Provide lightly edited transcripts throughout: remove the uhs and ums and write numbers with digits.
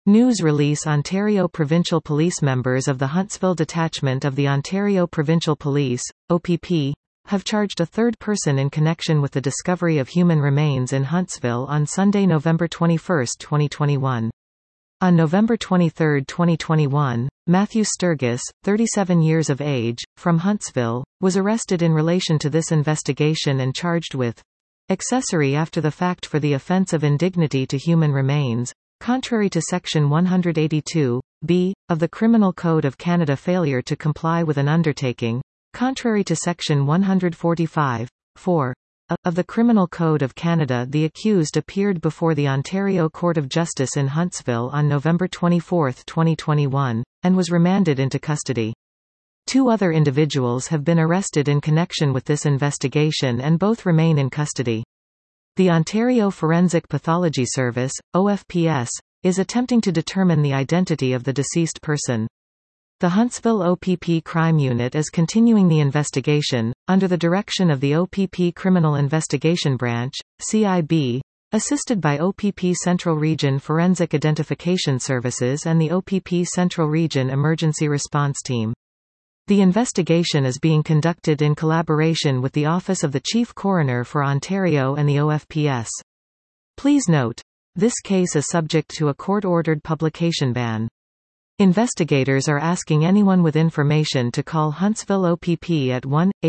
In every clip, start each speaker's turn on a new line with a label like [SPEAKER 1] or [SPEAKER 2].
[SPEAKER 1] News release Ontario Provincial Police members of the Huntsville Detachment of the Ontario Provincial Police, OPP, have charged a third person in connection with the discovery of human remains in Huntsville on Sunday, November 21, 2021. On November 23, 2021, Matthew Sturgis, 37 years of age, from Huntsville, was arrested in relation to this investigation and charged with accessory after the fact for the offence of indignity to human remains, contrary to Section 182(b) of the Criminal Code of Canada. Failure to comply with an undertaking, contrary to Section 145(4) of the Criminal Code of Canada. The accused appeared before the Ontario Court of Justice in Huntsville on November 24, 2021, and was remanded into custody. Two other individuals have been arrested in connection with this investigation and both remain in custody. The Ontario Forensic Pathology Service, OFPS, is attempting to determine the identity of the deceased person. The Huntsville OPP Crime Unit is continuing the investigation, under the direction of the OPP Criminal Investigation Branch, CIB, assisted by OPP Central Region Forensic Identification Services and the OPP Central Region Emergency Response Team. The investigation is being conducted in collaboration with the Office of the Chief Coroner for Ontario and the OFPS. Please note, this case is subject to a court-ordered publication ban. Investigators are asking anyone with information to call Huntsville OPP at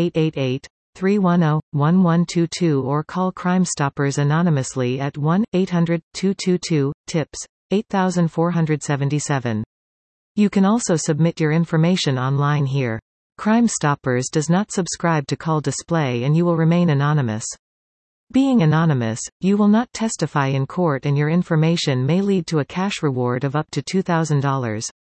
[SPEAKER 1] 1-888-310-1122 or call Crime Stoppers anonymously at 1-800-222-TIPS, 8477. You can also submit your information online here. Crime Stoppers does not subscribe to Call Display and you will remain anonymous. Being anonymous, you will not testify in court and your information may lead to a cash reward of up to $2,000.